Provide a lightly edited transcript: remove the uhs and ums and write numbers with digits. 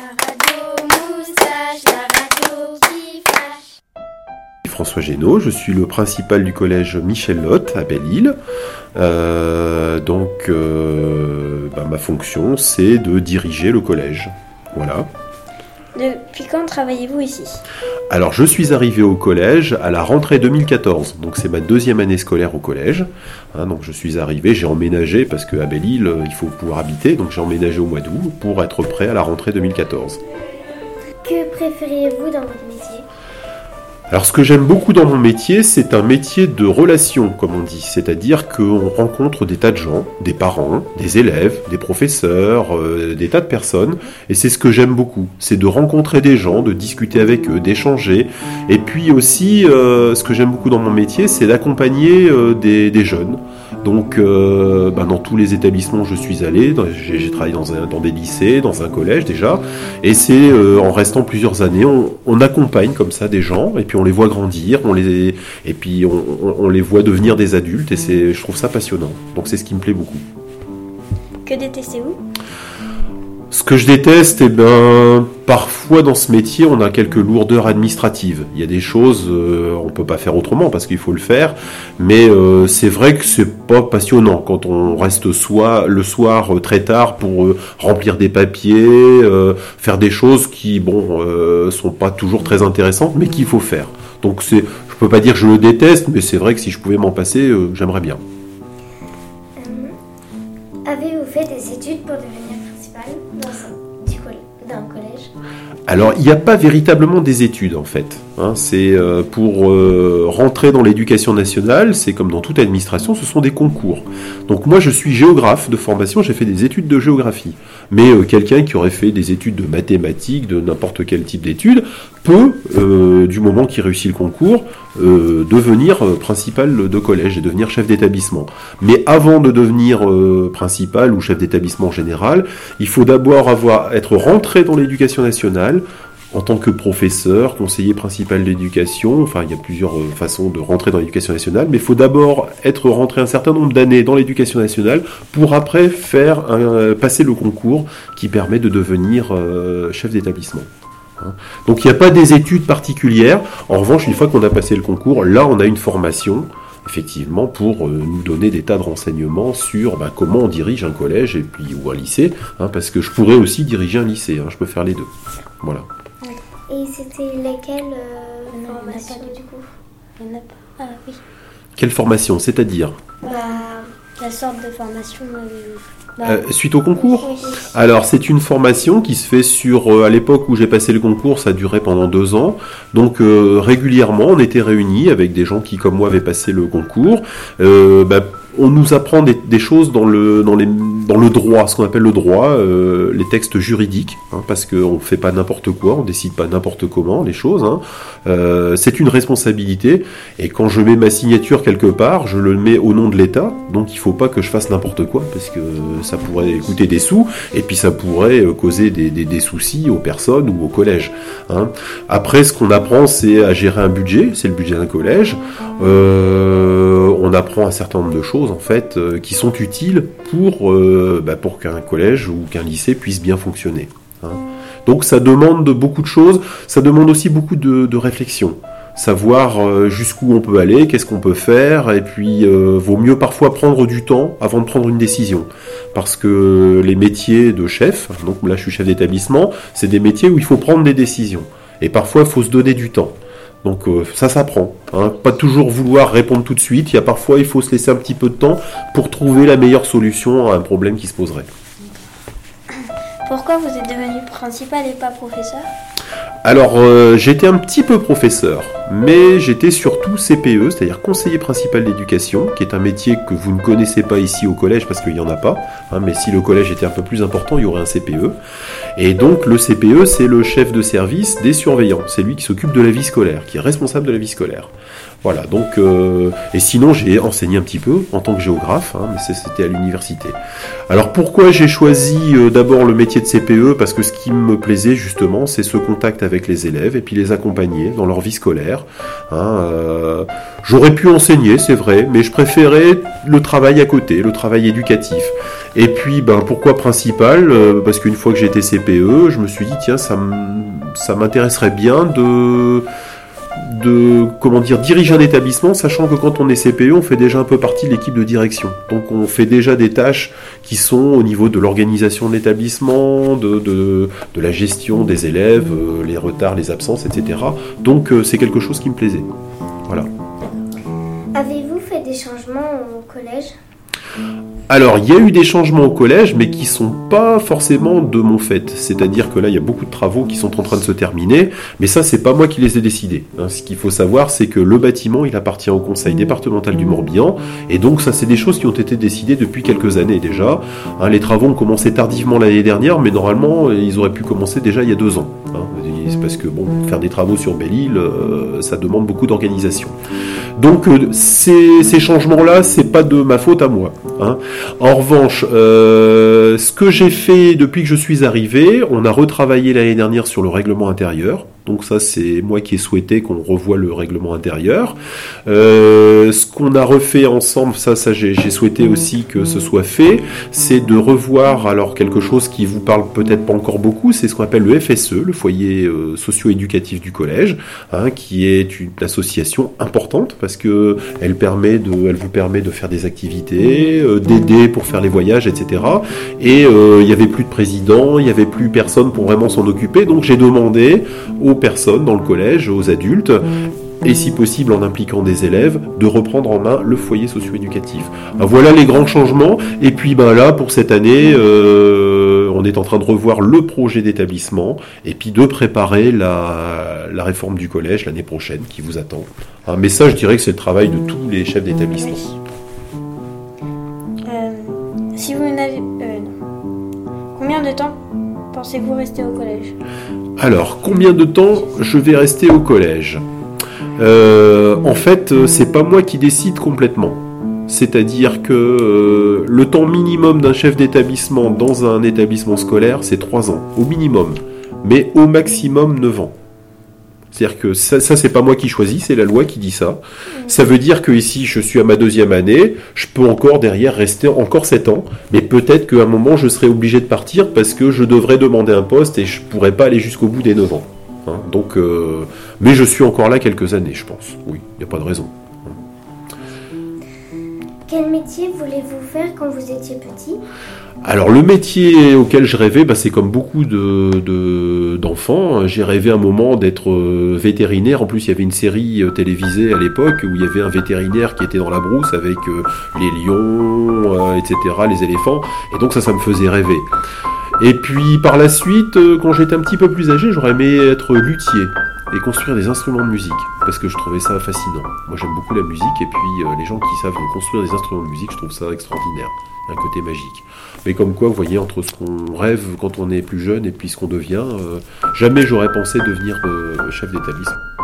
radio moustache, la radio qui fâche. François Génaud, je suis le principal du collège Michel Lotte à Belle-Île. Ma fonction, c'est de diriger le collège. Voilà. Depuis quand travaillez-vous ici ? Alors, je suis arrivé au collège à la rentrée 2014. Donc, c'est ma deuxième année scolaire au collège. Donc, je suis arrivé, j'ai emménagé, parce qu'à Belle-Île, il faut pouvoir habiter. Donc, j'ai emménagé au mois d'août pour être prêt à la rentrée 2014. Que préfériez-vous dans votre métier ? Alors, ce que j'aime beaucoup dans mon métier, c'est un métier de relation, comme on dit. C'est-à-dire qu'on rencontre des tas de gens, des parents, des élèves, des professeurs, des tas de personnes. Et c'est ce que j'aime beaucoup. C'est de rencontrer des gens, de discuter avec eux, d'échanger. Et puis aussi, ce que j'aime beaucoup dans mon métier, c'est d'accompagner des jeunes. Donc, dans tous les établissements où je suis allé, j'ai travaillé dans des lycées, dans un collège déjà. Et c'est en restant plusieurs années, on accompagne comme ça des gens. Et puis on les voit grandir, on les voit devenir des adultes, et je trouve ça passionnant. Donc c'est ce qui me plaît beaucoup. Que détestez-vous ? Ce que je déteste, parfois dans ce métier, on a quelques lourdeurs administratives. Il y a des choses, on peut pas faire autrement parce qu'il faut le faire, mais c'est vrai que c'est pas passionnant quand on reste le soir très tard pour remplir des papiers, faire des choses qui, sont pas toujours très intéressantes, mais qu'il faut faire. Donc je peux pas dire que je le déteste, mais c'est vrai que si je pouvais m'en passer, j'aimerais bien. Avez-vous fait des études pour devenir principal d'un collège ? Alors, il n'y a pas véritablement des études, en fait. C'est pour rentrer dans l'éducation nationale, c'est comme dans toute administration, ce sont des concours. Donc moi, je suis géographe de formation, j'ai fait des études de géographie. Mais quelqu'un qui aurait fait des études de mathématiques, de n'importe quel type d'études, peut, du moment qu'il réussit le concours, devenir principal de collège et devenir chef d'établissement. Mais avant de devenir principal ou chef d'établissement en général, il faut d'abord être rentré dans l'éducation nationale, en tant que professeur, conseiller principal d'éducation. Enfin, il y a plusieurs façons de rentrer dans l'éducation nationale, mais il faut d'abord être rentré un certain nombre d'années dans l'éducation nationale pour après passer le concours qui permet de devenir chef d'établissement. Donc il n'y a pas des études particulières. En revanche, une fois qu'on a passé le concours, là on a une formation, effectivement, pour nous donner des tas de renseignements sur comment on dirige un collège ou un lycée, parce que je pourrais aussi diriger un lycée, je peux faire les deux. Voilà. Et c'était lesquelles formations du coup ? Il n'y en a pas. Ah oui. Quelle formation, c'est-à-dire ? La sorte de formation... suite au concours ? Oui. Alors, c'est une formation qui se fait à l'époque où j'ai passé le concours, ça durait pendant 2 ans. Donc, régulièrement, on était réunis avec des gens qui, comme moi, avaient passé le concours. On nous apprend des choses dans le droit, ce qu'on appelle le droit, les textes juridiques, parce qu'on ne fait pas n'importe quoi, on ne décide pas n'importe comment les choses. C'est une responsabilité, et quand je mets ma signature quelque part, je le mets au nom de l'État, donc il ne faut pas que je fasse n'importe quoi, parce que ça pourrait coûter des sous, et puis ça pourrait causer des soucis aux personnes ou au collège. Après, ce qu'on apprend, c'est à gérer un budget, c'est le budget d'un collège. On apprend un certain nombre de choses en fait qui sont utiles pour qu'un collège ou qu'un lycée puisse bien fonctionner. Donc ça demande beaucoup de choses, ça demande aussi beaucoup de réflexion. Savoir jusqu'où on peut aller, qu'est-ce qu'on peut faire, et puis vaut mieux parfois prendre du temps avant de prendre une décision. Parce que les métiers de chef, donc là je suis chef d'établissement, c'est des métiers où il faut prendre des décisions. Et parfois il faut se donner du temps. Donc ça s'apprend, pas toujours vouloir répondre tout de suite, il faut se laisser un petit peu de temps pour trouver la meilleure solution à un problème qui se poserait. Pourquoi vous êtes devenu principal et pas professeur ? Alors, j'étais un petit peu professeur, mais j'étais surtout CPE, c'est-à-dire conseiller principal d'éducation, qui est un métier que vous ne connaissez pas ici au collège parce qu'il n'y en a pas, mais si le collège était un peu plus important, il y aurait un CPE. Et donc, le CPE, c'est le chef de service des surveillants, c'est lui qui s'occupe de la vie scolaire, qui est responsable de la vie scolaire. Voilà, donc, et sinon j'ai enseigné un petit peu en tant que géographe, mais c'était à l'université. Alors pourquoi j'ai choisi d'abord le métier de CPE ? Parce que ce qui me plaisait justement, c'est ce contact avec les élèves et puis les accompagner dans leur vie scolaire. J'aurais pu enseigner, c'est vrai, mais je préférais le travail à côté, le travail éducatif. Et puis, pourquoi principal ? Parce qu'une fois que j'étais CPE, je me suis dit, tiens, ça m'intéresserait bien de diriger un établissement, sachant que quand on est CPE, on fait déjà un peu partie de l'équipe de direction. Donc on fait déjà des tâches qui sont au niveau de l'organisation de l'établissement, de la gestion des élèves, les retards, les absences, etc. Donc c'est quelque chose qui me plaisait. Voilà. Avez-vous fait des changements au collège ? Alors, il y a eu des changements au collège, mais qui sont pas forcément de mon fait. C'est-à-dire que là, il y a beaucoup de travaux qui sont en train de se terminer, mais ça, c'est pas moi qui les ai décidés. Ce qu'il faut savoir, c'est que le bâtiment, il appartient au conseil départemental du Morbihan, et donc ça, c'est des choses qui ont été décidées depuis quelques années déjà. Les travaux ont commencé tardivement l'année dernière, mais normalement, ils auraient pu commencer déjà il y a 2 ans. C'est parce que, faire des travaux sur Belle-Île, ça demande beaucoup d'organisation. Donc, ces changements-là, c'est pas de ma faute à moi. En revanche, ce que j'ai fait depuis que je suis arrivé, on a retravaillé l'année dernière sur le règlement intérieur. Donc ça, c'est moi qui ai souhaité qu'on revoie le règlement intérieur. Ce qu'on a refait ensemble, ça j'ai souhaité aussi que ce soit fait, c'est de revoir alors quelque chose qui vous parle peut-être pas encore beaucoup, c'est ce qu'on appelle le FSE, le foyer socio-éducatif du collège, qui est une association importante parce que elle vous permet de faire des activités, d'aider pour faire les voyages, etc. Et il y avait plus de président, il y avait plus personne pour vraiment s'en occuper, donc j'ai demandé aux personnes dans le collège, aux adultes, et si possible en impliquant des élèves, de reprendre en main le foyer socio-éducatif. Voilà les grands changements, et puis là, pour cette année, on est en train de revoir le projet d'établissement, et puis de préparer la réforme du collège l'année prochaine, qui vous attend. Mais ça, je dirais que c'est le travail de tous les chefs d'établissement. Si vous n'avez... Combien de temps pensez-vous rester au collège ? Alors, combien de temps je vais rester au collège ? En fait, c'est pas moi qui décide complètement. C'est-à-dire que le temps minimum d'un chef d'établissement dans un établissement scolaire, c'est 3 ans, au minimum. Mais au maximum 9 ans. C'est-à-dire que ça c'est pas moi qui choisis, c'est la loi qui dit ça. Ça veut dire que ici, je suis à ma 2e année, je peux encore derrière rester encore 7 ans, mais peut-être qu'à un moment, je serai obligé de partir parce que je devrais demander un poste et je pourrais pas aller jusqu'au bout des 9 ans. Donc, mais je suis encore là quelques années, je pense. Oui, il n'y a pas de raison. Quel métier voulez-vous faire quand vous étiez petit ? Alors le métier auquel je rêvais, c'est comme beaucoup d'enfants. J'ai rêvé un moment d'être vétérinaire. En plus, il y avait une série télévisée à l'époque où il y avait un vétérinaire qui était dans la brousse avec les lions, etc., les éléphants. Et donc ça me faisait rêver. Et puis par la suite, quand j'étais un petit peu plus âgé, j'aurais aimé être luthier et construire des instruments de musique, parce que je trouvais ça fascinant. Moi j'aime beaucoup la musique, et puis les gens qui savent construire des instruments de musique, je trouve ça extraordinaire, un côté magique. Mais comme quoi, vous voyez, entre ce qu'on rêve quand on est plus jeune et puis ce qu'on devient, jamais j'aurais pensé devenir chef d'établissement.